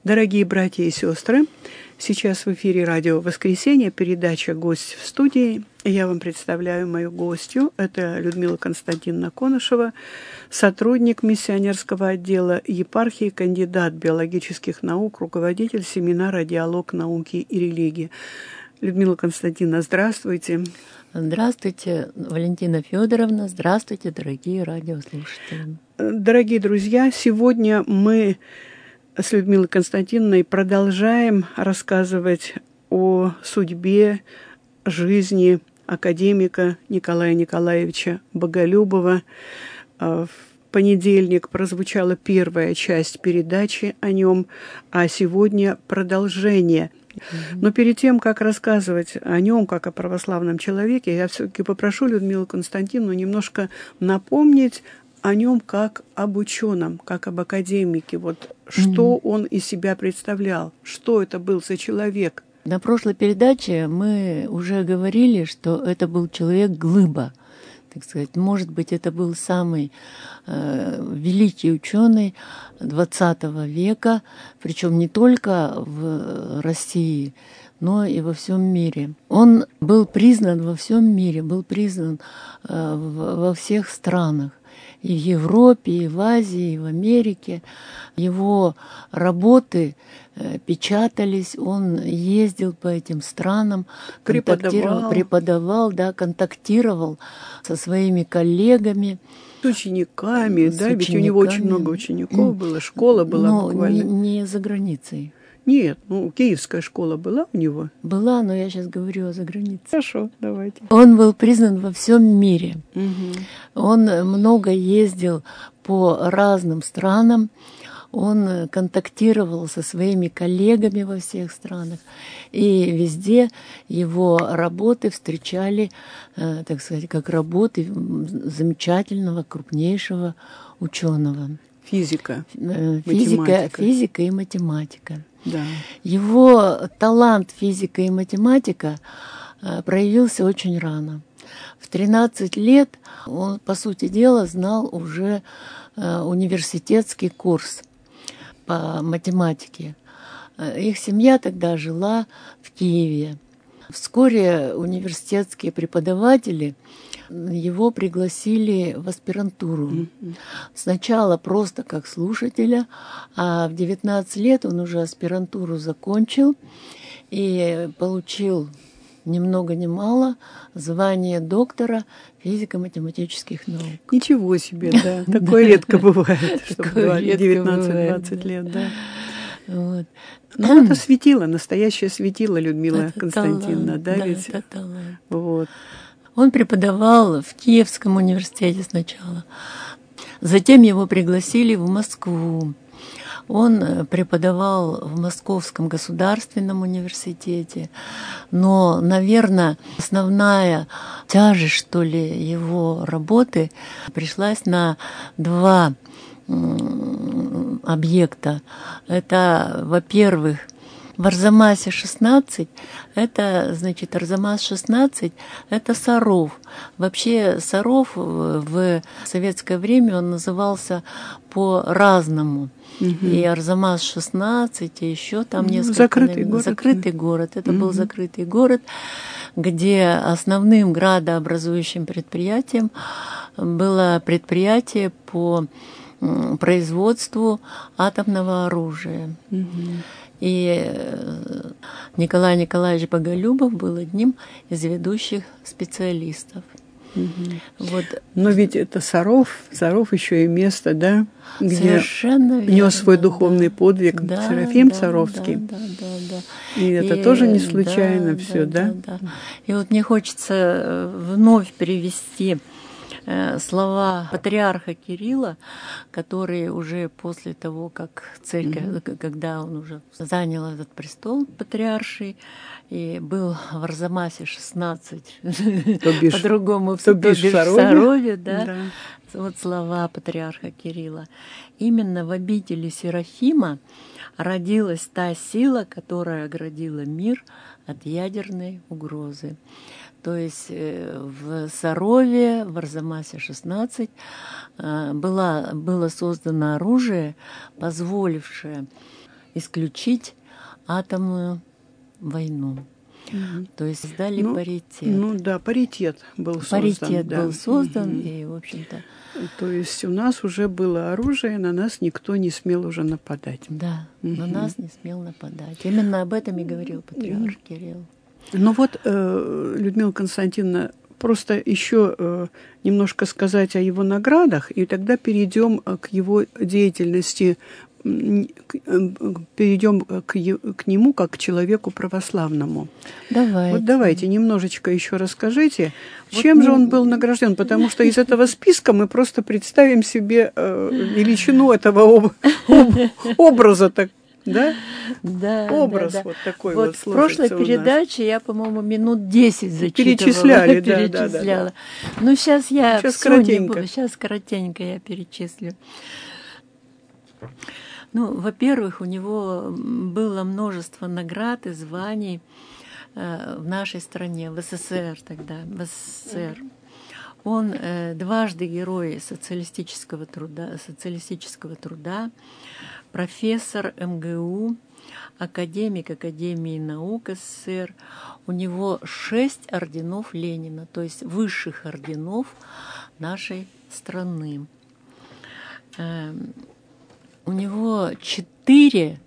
Дорогие братья и сестры, сейчас в эфире радио «Воскресенье», передача «Гость в студии». Я вам представляю мою гостью. Это Людмила Константиновна Конышева, сотрудник миссионерского отдела епархии, кандидат биологических наук, руководитель семинара «Диалог науки и религии». Людмила Константиновна, здравствуйте. Здравствуйте, Валентина Федоровна. Здравствуйте, дорогие радиослушатели. Дорогие друзья, сегодня мы с Людмилой Константиновной продолжаем рассказывать о судьбе, жизни академика Николая Николаевича Боголюбова. В понедельник прозвучала первая часть передачи о нем, а сегодня продолжение. Но перед тем, как рассказывать о нем, как о православном человеке, я все-таки попрошу Людмилу Константиновну немножко напомнить о нем как об ученом, как об академике. Вот что он из себя представлял, что это был за человек. На прошлой передаче мы уже говорили, что это был человек-глыба, так сказать. Может быть, это был самый великий ученый XX века, причем не только в России, но и во всем мире. Он был признан во всем мире, был признан во всех странах. И в Европе, и в Азии, и в Америке. Его работы печатались, он ездил по этим странам, преподавал, контактировал со своими коллегами. С учениками, ведь у него очень много учеников было, школа была буквально. Не за границей. Нет, киевская школа была у него? Была, но я сейчас говорю о загранице. Хорошо, давайте. Он был признан во всем мире. Угу. Он много ездил по разным странам. Он контактировал со своими коллегами во всех странах. И везде его работы встречали, так сказать, как работы замечательного, крупнейшего ученого. Физика и математика. Да. Его талант физика и математика проявился очень рано. В 13 лет он, по сути дела, знал уже университетский курс по математике. Их семья тогда жила в Киеве. Вскоре университетские преподаватели его пригласили в аспирантуру. Сначала просто как слушателя, а в 19 лет он уже аспирантуру закончил и получил ни много ни мало звание доктора физико-математических наук. Ничего себе, да. Такое редко бывает, чтобы 19-20 лет, да. Вот. Ну, это светило, настоящее светило Людмила Константиновна, да, ведь? Это талант. Вот. Он преподавал в Киевском университете сначала. Затем его пригласили в Москву. Он преподавал в Московском государственном университете. Но, наверное, основная тяжесть, что ли, его работы пришлась на два объекта. Это, во-первых, в Арзамасе 16, это, значит, Арзамас-16, это Саров. Вообще Саров в советское время он назывался по-разному. И Арзамас-16, и еще там несколько... Закрытый город. Это был закрытый город, где основным градообразующим предприятием было предприятие по производству атомного оружия. И Николай Николаевич Боголюбов был одним из ведущих специалистов. Вот. Но ведь это Саров еще и место, да, где нес свой духовный подвиг Серафим Саровский. Да. И это тоже не случайно все, да? И вот мне хочется вновь привести слова патриарха Кирилла, который уже после того, как церковь, когда он уже занял этот престол патриарший и был в Арзамасе 16, по-другому в Сарове, да. Вот слова патриарха Кирилла. Именно в обители Серафима родилась та сила, которая оградила мир от ядерной угрозы. То есть в Сарове, в Арзамасе 16 было создано оружие, позволившее исключить атомную войну. То есть создали паритет. Ну да, паритет был создан. Паритет был создан, и, в общем-то... То есть у нас уже было оружие, на нас никто не смел уже нападать. Да, на нас не смел нападать. Именно об этом и говорил патриарх Кирилл. Ну вот, Людмила Константиновна, просто еще немножко сказать о его наградах, и тогда перейдем к его деятельности, перейдем к нему как к человеку православному. Давайте. Вот давайте немножечко еще расскажите, чем же он был награжден, потому что из этого списка мы просто представим себе величину этого образа, так. Да? Да, образ да. Вот такой вот в прошлой передаче я, по-моему, минут 10 зачитывала. Перечисляла. Да. Ну, сейчас я сейчас коротенько. Сейчас коротенько я перечислю. Ну, во-первых, у него было множество наград и званий в нашей стране, в СССР тогда, в СССР. Он дважды герой социалистического труда, профессор МГУ, академик Академии наук СССР. У него 6 орденов Ленина, то есть высших орденов нашей страны. У него 4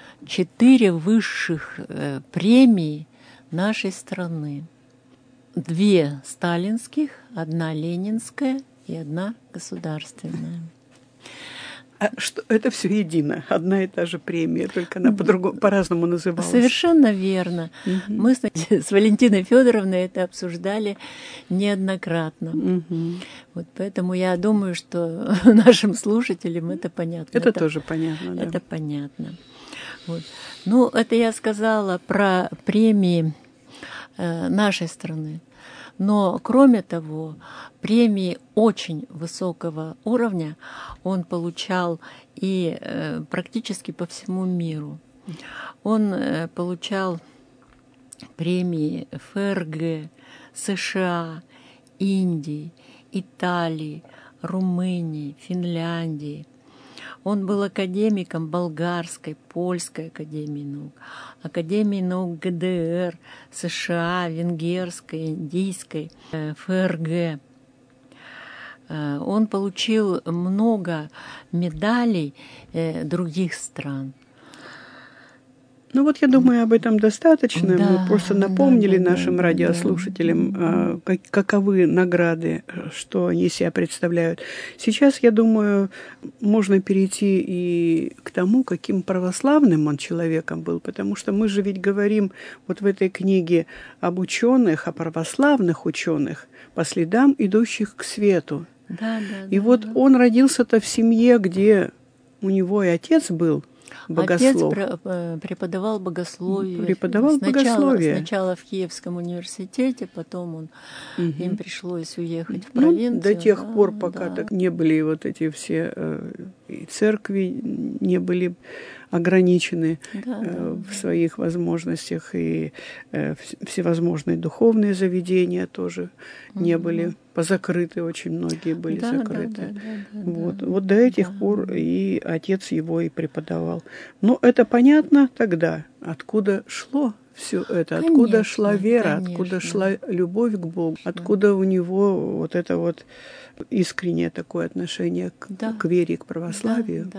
высших премии нашей страны. 2 сталинских, 1 ленинская и 1 государственная. А что, это все едино, одна и та же премия, только она по-разному называлась. Совершенно верно. Мы с Валентиной Федоровной это обсуждали неоднократно. Вот поэтому я думаю, что нашим слушателям это понятно. Это тоже понятно, да. Это понятно. Вот. Ну, это я сказала про премии нашей страны. Но, кроме того, премии очень высокого уровня он получал и практически по всему миру. Он получал премии ФРГ, США, Индии, Италии, Румынии, Финляндии. Он был академиком Болгарской, Польской академии наук, Академии наук ГДР, США, Венгерской, Индийской, ФРГ. Он получил много медалей других стран. Ну вот, я думаю, об этом достаточно. Мы просто напомнили нашим радиослушателям, каковы награды, что они себя представляют. Сейчас, я думаю, можно перейти и к тому, каким православным он человеком был, потому что мы же ведь говорим вот в этой книге об ученых, о православных ученых, по следам идущих к свету. Он родился-то в семье, где у него и отец был богослов. Отец преподавал богословие. Сначала в Киевском университете, потом им пришлось уехать в провинцию. До тех пор, пока так не были вот эти все и церкви не были ограничены в своих возможностях, и всевозможные духовные заведения тоже не были позакрыты, очень многие были закрыты. Вот до этих пор и отец его и преподавал. Но это понятно тогда, откуда шло все это, откуда шла вера, откуда шла любовь к Богу, откуда у него вот это вот искреннее такое отношение к вере, к православию.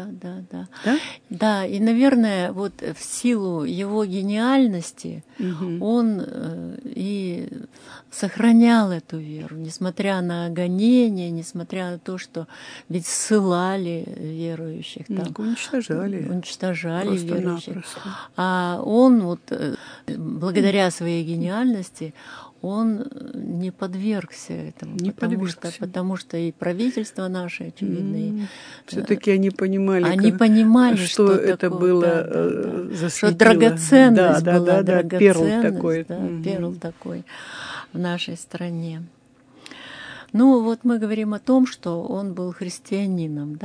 Да, и, наверное, вот в силу его гениальности он и сохранял эту веру, несмотря на гонения, несмотря на то, что ведь ссылали верующих там. Уничтожали верующих. А он вот благодаря своей гениальности он не подвергся этому, потому что и правительство наше, очевидно, все-таки они понимали, что это было за что драгоценность была, драгоценность, перл такой в нашей стране. Ну, вот мы говорим о том, что он был христианином.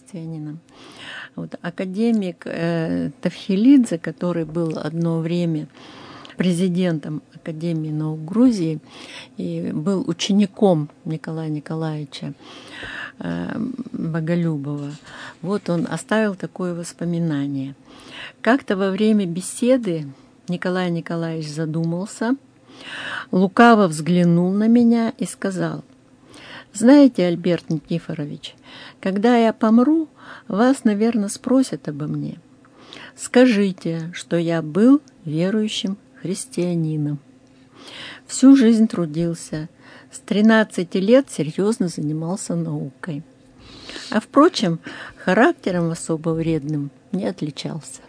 Вот, академик Тавхелидзе, который был одно время президентом Академии наук Грузии и был учеником Николая Николаевича, Боголюбова. Вот он оставил такое воспоминание. Как-то во время беседы Николай Николаевич задумался, лукаво взглянул на меня и сказал: «Знаете, Альберт Никифорович, когда я помру, вас, наверное, спросят обо мне. Скажите, что я был верующим христианином. Всю жизнь трудился, с 13 лет серьезно занимался наукой. А, впрочем, характером особо вредным не отличался».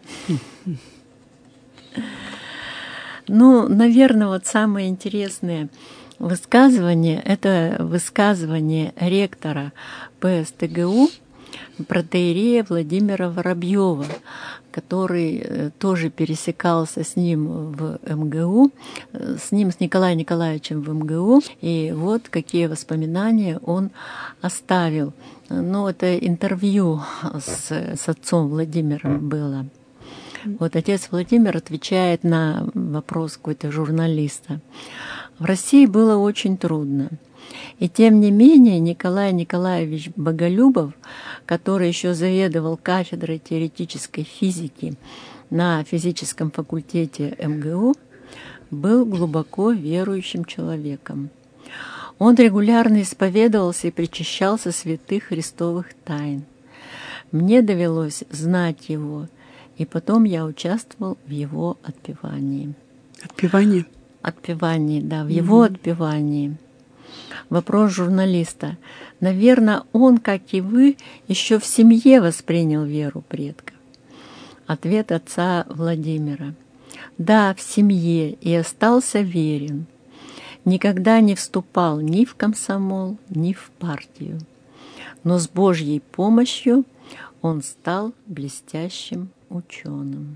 Ну, наверное, вот самое интересное высказывание – это высказывание ректора ПСТГУ протоиерея Владимира Воробьева, который тоже пересекался с ним в МГУ, с Николаем Николаевичем в МГУ. И вот какие воспоминания он оставил. Ну, это интервью с отцом Владимиром было. Вот отец Владимир отвечает на вопрос какой-то журналиста. В России было очень трудно. И тем не менее Николай Николаевич Боголюбов, который еще заведовал кафедрой теоретической физики на физическом факультете МГУ, был глубоко верующим человеком. Он регулярно исповедовался и причащался святых христовых тайн. Мне довелось знать его, и потом я участвовал в его отпевании. Отпевание? Отпевании, да, в его отпевании. Вопрос журналиста. Наверное, он, как и вы, еще в семье воспринял веру предков. Ответ отца Владимира. Да, в семье, и остался верен. Никогда не вступал ни в комсомол, ни в партию. Но с Божьей помощью он стал блестящим ученым.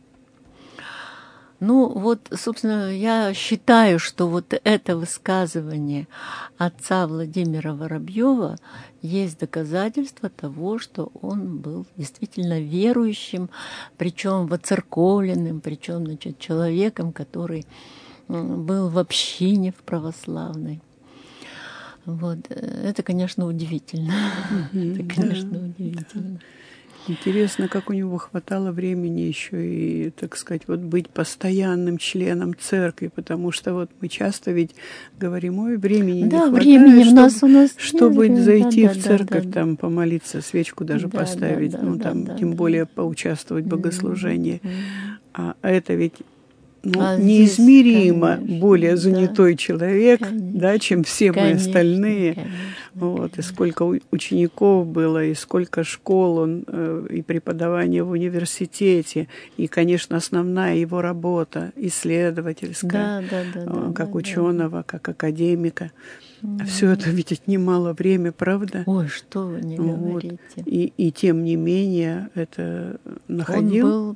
Ну вот, собственно, я считаю, что вот это высказывание отца Владимира Воробьева есть доказательство того, что он был действительно верующим, причем воцерковленным, причем, значит, человеком, который был в общине в православной. Вот. Это, конечно, удивительно. Это, конечно, удивительно. Интересно, как у него хватало времени еще и, так сказать, вот быть постоянным членом церкви, потому что вот мы часто ведь говорим: ой, времени не хватает, времени чтобы зайти в церковь, там помолиться, свечку даже поставить, тем более поучаствовать в богослужении. А это ведь неизмеримо здесь, более занятой человек, конечно, чем все мы остальные. Конечно. Вот, и сколько учеников было, и сколько школ он, и преподавания в университете, и, конечно, основная его работа исследовательская, как ученого, как академика. Все это ведь отнимало время, правда? Ой, что вы не говорите. И тем не менее это находил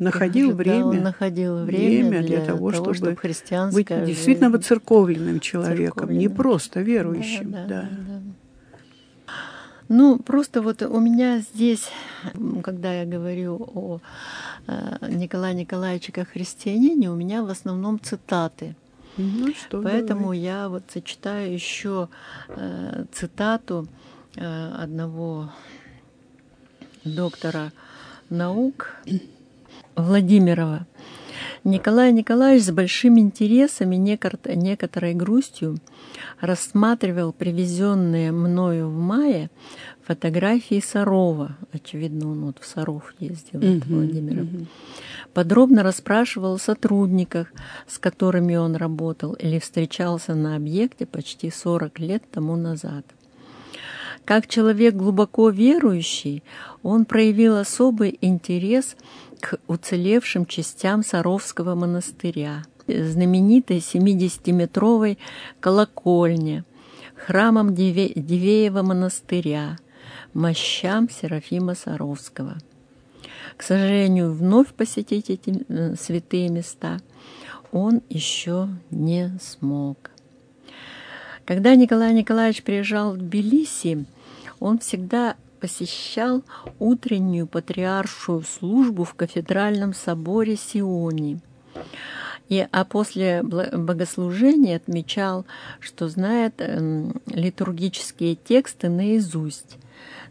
время для того, чтобы быть действительно воцерковленным человеком, не просто верующим. Да. Ну, просто вот у меня здесь, когда я говорю о Николае Николаевиче как христианине, у меня в основном цитаты. Ну, поэтому я вот зачитаю еще цитату одного доктора наук Владимирова. Николай Николаевич с большим интересом и некоторой грустью рассматривал привезенные мною в мае фотографии Сарова. Очевидно, он вот в Саров ездил, Владимиров. Подробно расспрашивал о сотрудниках, с которыми он работал или встречался на объекте почти 40 лет тому назад. Как человек глубоко верующий, он проявил особый интерес к уцелевшим частям Саровского монастыря, знаменитой 70-метровой колокольне, храмам Дивеева монастыря, мощам Серафима Саровского. К сожалению, вновь посетить эти святые места он еще не смог. Когда Николай Николаевич приезжал в Тбилиси, он всегда посещал утреннюю патриаршую службу в кафедральном соборе Сиони. А после богослужения отмечал, что знает литургические тексты наизусть.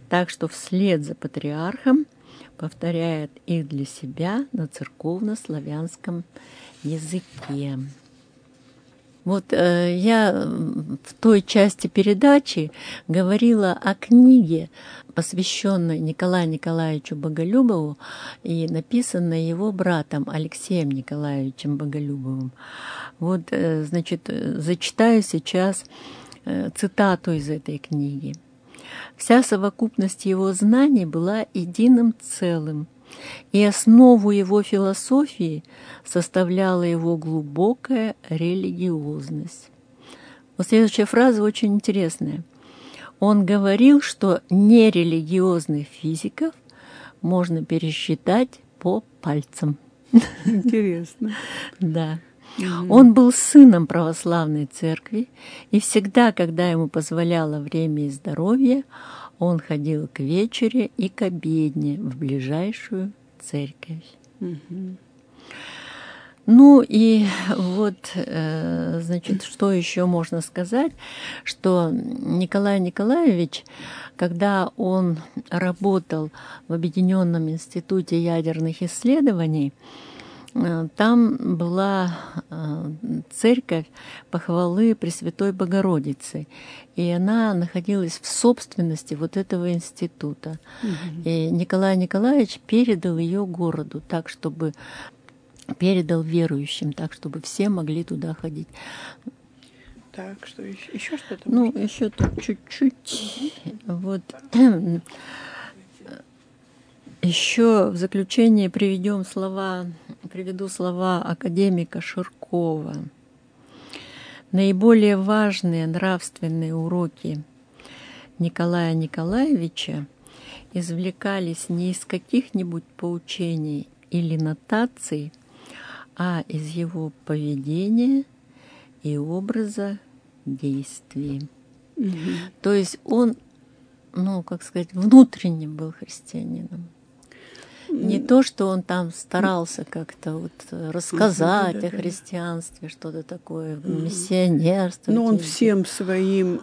так что вслед за патриархом повторяет их для себя на церковно-славянском языке. Вот я в той части передачи говорила о книге, посвященной Николаю Николаевичу Боголюбову и написанной его братом Алексеем Николаевичем Боголюбовым. Вот, значит, зачитаю сейчас цитату из этой книги. «Вся совокупность его знаний была единым целым, и основу его философии составляла его глубокая религиозность». Вот следующая фраза очень интересная. Он говорил, что нерелигиозных физиков можно пересчитать по пальцам. Интересно. Да. Он был сыном православной церкви, и всегда, когда ему позволяло время и здоровье, он ходил к вечере и к обедне в ближайшую церковь. Ну и вот, значит, что еще можно сказать, что Николай Николаевич, когда он работал в Объединенном институте ядерных исследований, там была церковь похвалы Пресвятой Богородицы, и она находилась в собственности вот этого института. И Николай Николаевич передал ее городу, так чтобы передал верующим, так чтобы все могли туда ходить. Так, что еще что-то? Ну, еще тут чуть-чуть. Вот. Еще в заключение приведу слова академика Ширкова. Наиболее важные нравственные уроки Николая Николаевича извлекались не из каких-нибудь поучений или нотаций, а из его поведения и образа действий. То есть он, ну, как сказать, внутренне был христианином. Не то, что он там старался как-то вот рассказать о христианстве, что-то такое, миссионерство. Но он всем своим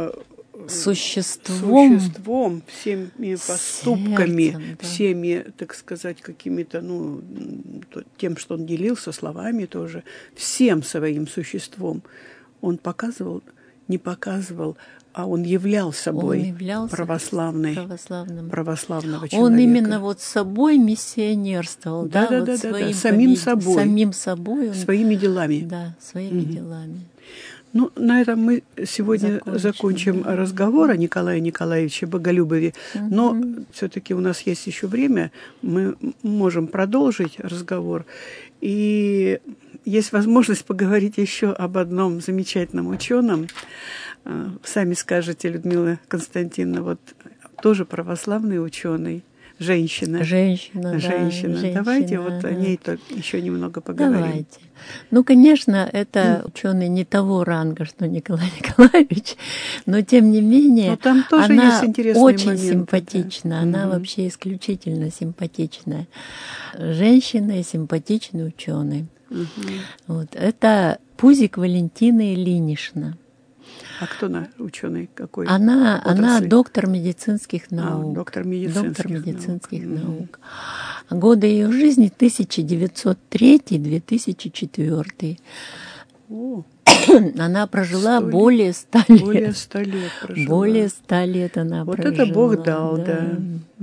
существом, всеми поступками, сердцем, да. всеми, так сказать, какими-то, ну, тем, что он делился словами тоже, всем своим существом он показывал, не показывал, а он являл собой православного человека. Он именно вот собой миссионерствовал, самим собой, он, своими делами. Да, своими делами. Ну, на этом мы сегодня закончим разговор о Николае Николаевиче Боголюбове, но все-таки у нас есть еще время, мы можем продолжить разговор, и есть возможность поговорить еще об одном замечательном ученом. Сами скажете, Людмила Константиновна, вот тоже православный ученый. Женщина. Давайте вот о ней еще немного поговорим. Давайте. Ну, конечно, это ученый не того ранга, что Николай Николаевич, но тем не менее, но там тоже она есть интересные очень моменты, симпатична, да. Она вообще исключительно симпатичная женщина и симпатичный ученый. Вот. Это Пузик Валентина Ильинична. А кто она, ученый какой? Она доктор медицинских наук. Доктор медицинских наук. Годы ее жизни 1903-2004. Она прожила более 100 лет. Более 100 лет прожила. Более 100 лет она прожила. Вот это Бог дал, да.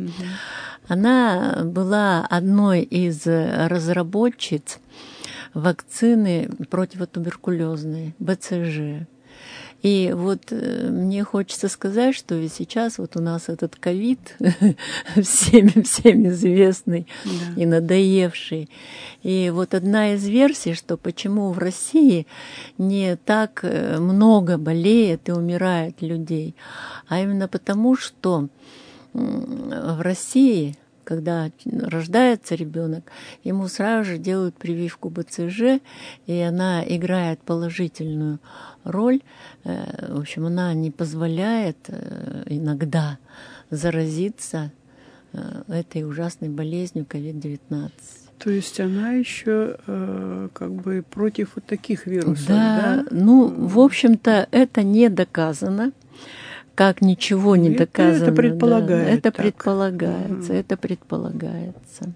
Она была одной из разработчиц вакцины противотуберкулезной, БЦЖ. И вот мне хочется сказать, что ведь сейчас вот у нас этот ковид, всем известный и надоевший. И вот одна из версий, что почему в России не так много болеет и умирает людей, а именно потому, что в России, когда рождается ребенок, ему сразу же делают прививку БЦЖ, и она играет положительную роль. В общем, она не позволяет иногда заразиться этой ужасной болезнью COVID-19. То есть она еще как бы против вот таких вирусов, да? Да, ну, в общем-то, это не доказано. как ничего не доказано. Это предполагается. Да, это предполагается, это предполагается.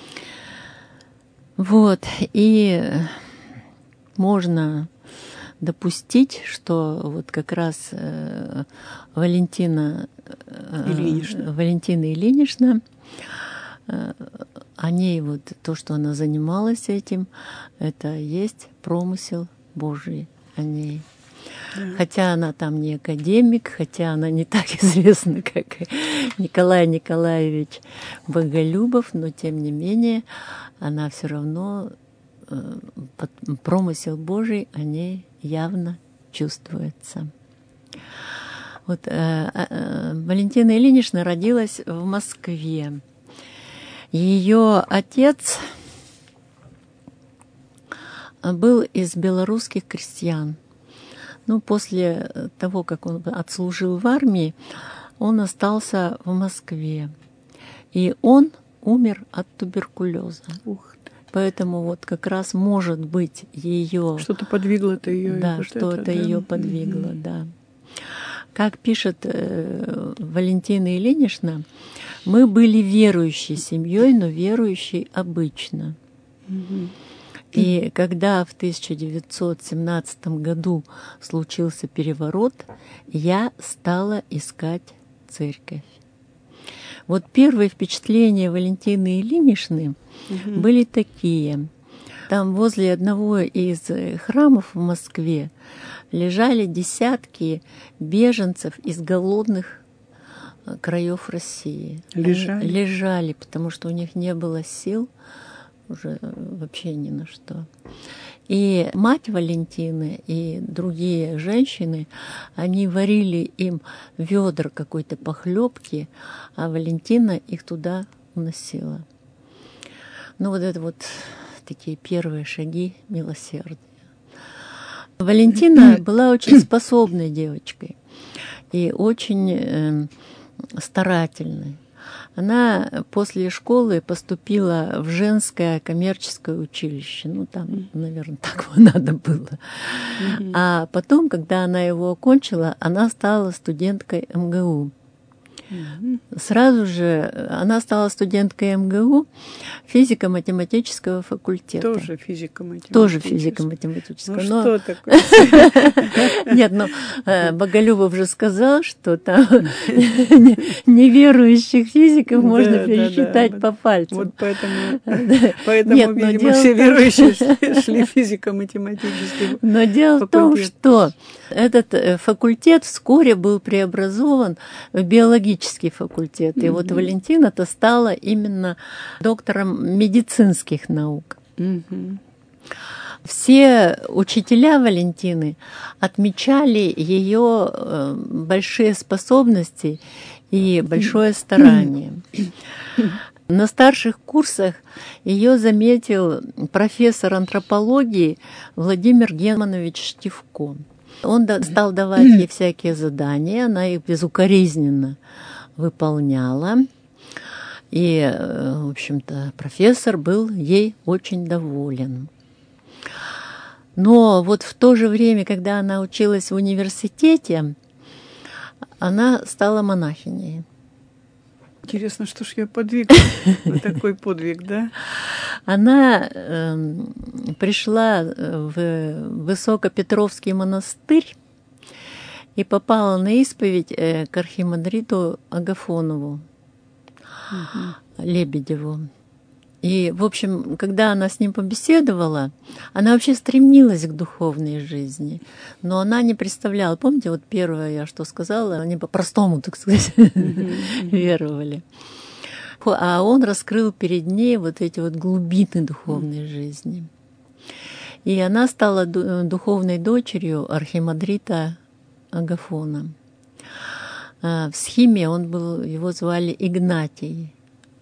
Вот, и можно допустить, что вот как раз Валентина Ильинична, о ней вот то, что она занималась этим, это есть промысел Божий о ней. Да. Хотя она там не академик, хотя она не так известна, как Николай Николаевич Боголюбов, но тем не менее она все равно промысел Божий о ней явно чувствуется. Вот Валентина Ильинична родилась в Москве. Ее отец был из белорусских крестьян. Ну, после того, как он отслужил в армии, он остался в Москве. И он умер от туберкулеза. Ух ты. Поэтому вот как раз может быть ее... Что-то подвигло-то ее. Да, вот что-то ее подвигло, да. Как пишет Валентина Ильинична, мы были верующей семьей, но верующей обычно. И когда в 1917 году случился переворот, я стала искать церковь. Вот первые впечатления Валентины Ильиничны были такие. Там возле одного из храмов в Москве лежали десятки беженцев из голодных краев России. Лежали? Лежали, потому что у них не было сил уже вообще ни на что. И мать Валентины и другие женщины, они варили им ведра какой-то похлебки, а Валентина их туда уносила. Ну вот это вот такие первые шаги милосердия. Валентина была очень способной девочкой и очень старательной. Она после школы поступила в женское коммерческое училище. Ну, там, наверное, так надо было. А потом, когда она его окончила, она стала студенткой МГУ. Сразу же она стала студенткой МГУ физико-математического факультета. Тоже физико-математического. Тоже физико-математического. Ну, что такое? Нет, но Боголюбов же сказал, что там неверующих физиков можно пересчитать по пальцам. Вот поэтому, видимо, все верующие шли в физико-математический. Но дело в том, что этот факультет вскоре был преобразован в биологический факультет. И вот Валентина-то стала именно доктором медицинских наук. Все учителя Валентины отмечали ее большие способности и большое старание. На старших курсах ее заметил профессор антропологии Владимир Германович Штивко. Он стал давать ей всякие задания, она их безукоризненно выполняла. И, в общем-то, профессор был ей очень доволен. Но вот в то же время, когда она училась в университете, она стала монахиней. Интересно, что ж ее подвигло на такой подвиг, да? Она пришла в Высокопетровский монастырь и попала на исповедь к архимандриту Агафонову, Лебедеву. И, в общем, когда она с ним побеседовала, она вообще стремилась к духовной жизни, но она не представляла. Помните, вот первое я что сказала, они по-простому, так сказать, веровали. А он раскрыл перед ней вот эти вот глубины духовной жизни. И она стала духовной дочерью архимандрита Агафона. В схиме его звали Игнатий.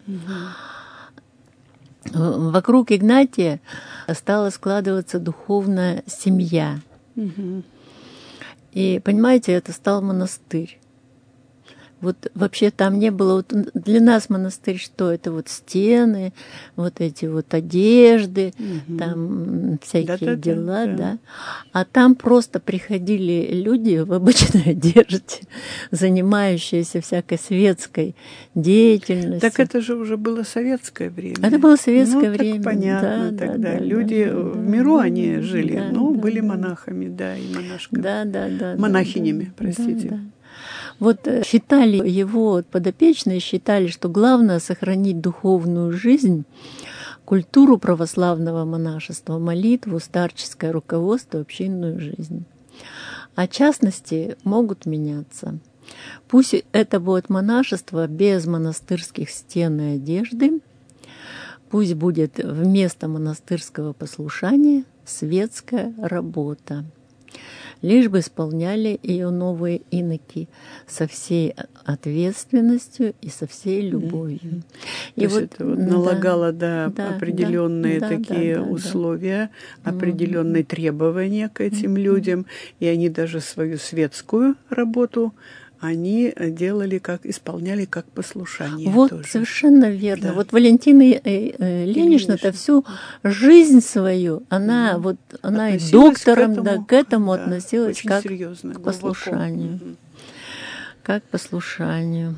Вокруг Игнатия стала складываться духовная семья. И, понимаете, это стал монастырь. Вот вообще там не было, вот для нас монастырь что? Это вот стены, вот эти вот одежды, там всякие дела, да. А там просто приходили люди в обычной одежде, занимающиеся всякой светской деятельностью. Так это же уже было советское время. Это было советское время. Так понятно, да, тогда да, люди да, в миру они жили, да, но да, были да. монахами, да, и монашками. Да. Монахинями, простите. Да. Вот считали его подопечные, считали, что главное сохранить духовную жизнь, культуру православного монашества, молитву, старческое руководство, общинную жизнь. А частности могут меняться. Пусть это будет монашество без монастырских стен и одежды, пусть будет вместо монастырского послушания светская работа. Лишь бы исполняли ее новые иноки со всей ответственностью и со всей любовью. То есть это вот налагало определенные такие условия, определенные требования к этим людям, и они даже свою светскую работу они делали исполняли как послушание. Вот тоже. Совершенно верно. Да. Вот Валентина Ильинична-то всю жизнь свою, она и доктором к этому относилась как серьезно, к послушанию. Как к послушанию.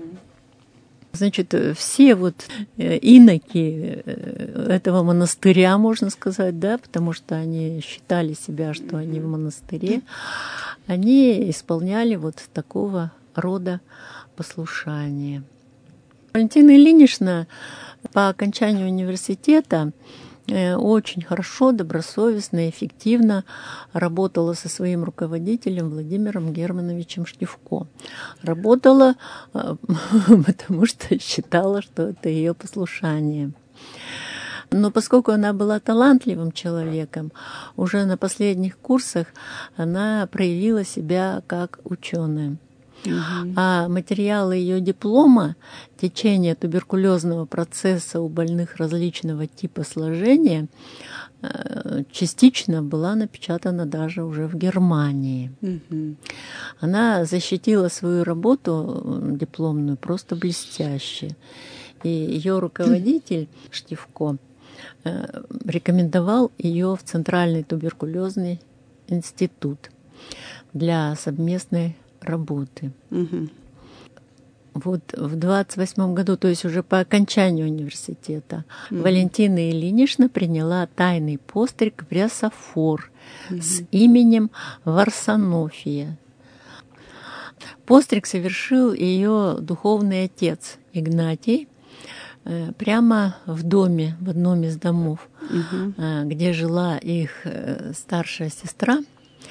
Значит, все вот иноки этого монастыря, можно сказать, да, потому что они считали себя, что они в монастыре, они исполняли вот такого рода послушание. Валентина Ильинична по окончанию университета очень хорошо, добросовестно и эффективно работала со своим руководителем Владимиром Германовичем Штивко. Работала, потому что считала, что это ее послушание. Но поскольку она была талантливым человеком, уже на последних курсах она проявила себя как ученая. А материалы ее диплома «Течение туберкулезного процесса у больных различного типа сложения» частично была напечатана даже уже в Германии. Она защитила свою работу дипломную просто блестяще. И ее руководитель Штивко рекомендовал ее в Центральный туберкулезный институт для совместной работы. Вот в 28 году, то есть уже по окончанию университета, Валентина Ильинична приняла тайный постриг в Рясофор с именем Варсонофия. Постриг совершил ее духовный отец Игнатий прямо в доме, в одном из домов, где жила их старшая сестра.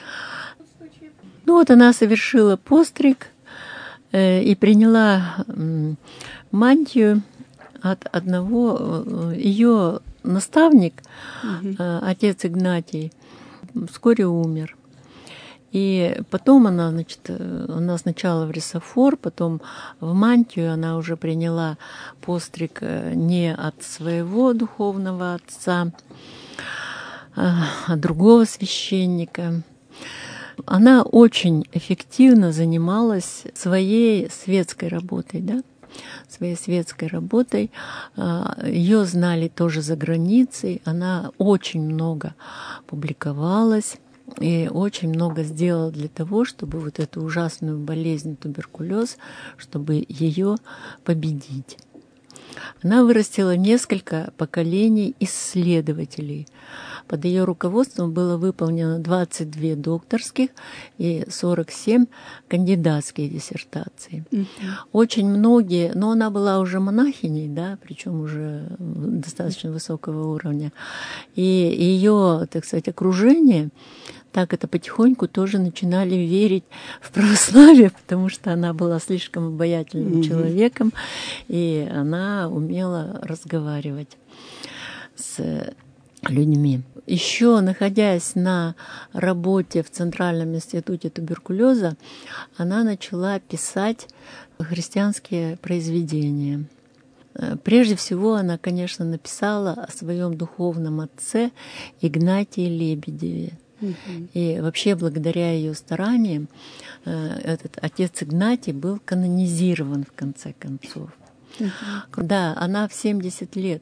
Ну вот она совершила постриг и приняла мантию от одного. Ее наставник, отец Игнатий, вскоре умер. И потом она сначала в Рясофор, потом в мантию она уже приняла постриг не от своего духовного отца, а от другого священника. Она очень эффективно занималась своей светской работой, да? Своей светской работой. Ее знали тоже за границей. Она очень много публиковалась и очень много сделала для того, чтобы вот эту ужасную болезнь туберкулез, чтобы ее победить. Она вырастила несколько поколений исследователей. Под ее руководством было выполнено 22 докторских и 47 кандидатских диссертаций. Очень многие, но она была уже монахиней, да, причем уже достаточно высокого уровня. И ее, так сказать, окружение так это потихоньку тоже начинали верить в православие, потому что она была слишком обаятельным человеком, и она умела разговаривать с людьми. Еще находясь на работе в Центральном институте туберкулеза, она начала писать христианские произведения. Прежде всего, она, конечно, написала о своем духовном отце Игнатии Лебедеве. И вообще благодаря ее стараниям этот отец Игнатий был канонизирован в конце концов. Да, она в 70 лет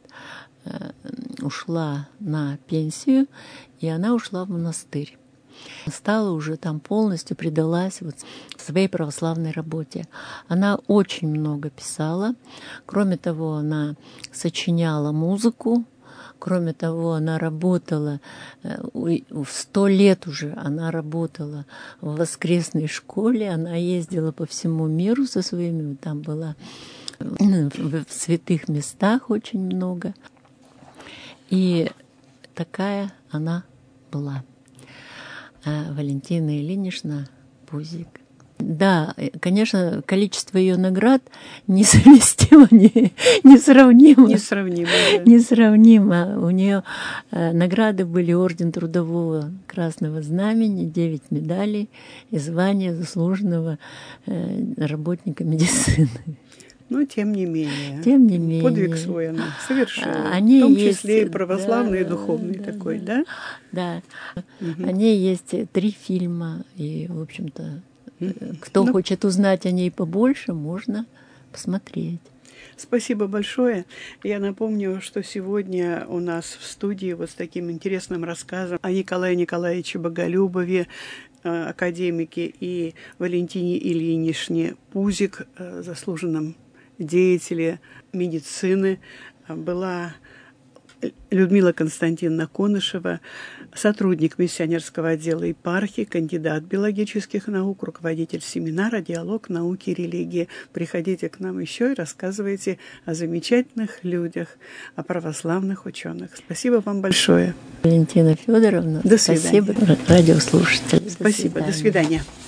ушла на пенсию, и она ушла в монастырь. Стала уже там полностью, предалась вот своей православной работе. Она очень много писала. Кроме того, она сочиняла музыку. Кроме того, она работала, в 100 лет уже она работала в воскресной школе. Она ездила по всему миру со своими, там была в святых местах очень много. И такая она была. Валентина Ильинична Бузик. Да, конечно, количество ее наград несовместимо, несравнимо. Несравнимо. У нее награды были Орден Трудового Красного Знамени, 9 медалей и звание заслуженного работника медицины. Но тем не менее. Тем не менее. Подвиг свой она совершила. В том числе и православный, и духовный такой, да? Да. О ней есть 3 фильма, и, в общем-то, кто хочет узнать о ней побольше, можно посмотреть. Спасибо большое. Я напомню, что сегодня у нас в студии вот с таким интересным рассказом о Николае Николаевиче Боголюбове, академике, и Валентине Ильиничне Бузик, заслуженном деятеле медицины, была Людмила Константиновна Конышева, сотрудник миссионерского отдела епархии, кандидат биологических наук, руководитель семинара «Диалог науки и религии». Приходите к нам еще и рассказывайте о замечательных людях, о православных ученых. Спасибо вам большое. Валентина Федоровна, до свидания. Спасибо радиослушателям. Спасибо, до свидания.